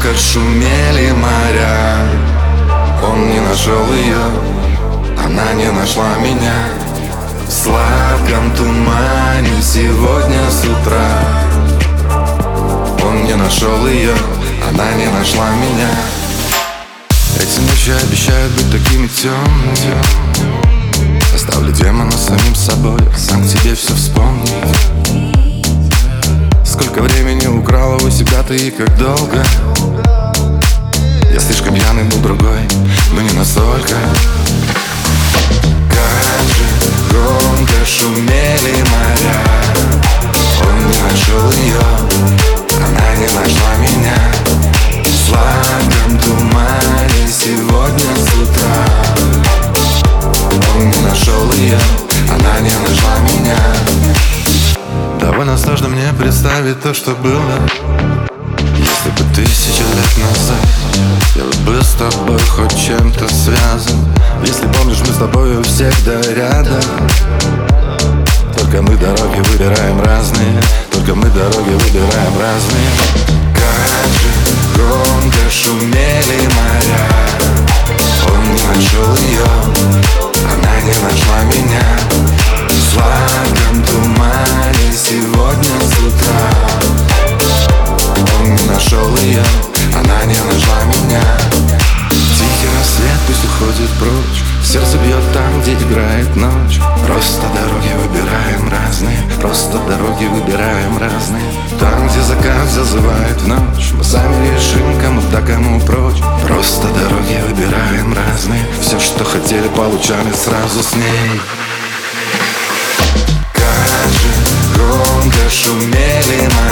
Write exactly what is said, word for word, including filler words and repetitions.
громко шумели моря. Он не нашел ее, она не нашла меня. В сладком тумане сегодня с утра. Он не нашел ее, она не нашла меня. Эти ночи обещают быть такими темными. Оставлю демона самим собой, сам к тебе все вспомнить. Сколько времени украла у себя ты и как долго. Я слишком пьяный был другой, но не настолько. Как же громко шумели моря. Он не нашел ее, она не нашла меня. В сладком тумане сегодня с утра. Он не нашел ее, она не нашла меня. Довольно сложно мне представить то, что было. Если бы тысячу лет назад я был бы с тобой хоть чем-то связан. Если помнишь, мы с тобой всегда рядом. Только мы дороги выбираем разные. Только мы дороги выбираем разные. Как же громко шумели моря. Он не нашел ее, она не нашла меня. В сладком тумане сегодня с утра. Он не нашел ее, она не нашла меня. Тихий рассвет пусть уходит прочь. Сердце бьет там, где играет ночь. Просто дороги выбираем разные. Просто дороги выбираем разные. Там, где закат зазывает в ночь, мы сами решим, кому да, кому прочь. Просто дороги выбираем разные. Все, что хотели, получали сразу с ней. Как же громко шумели моря.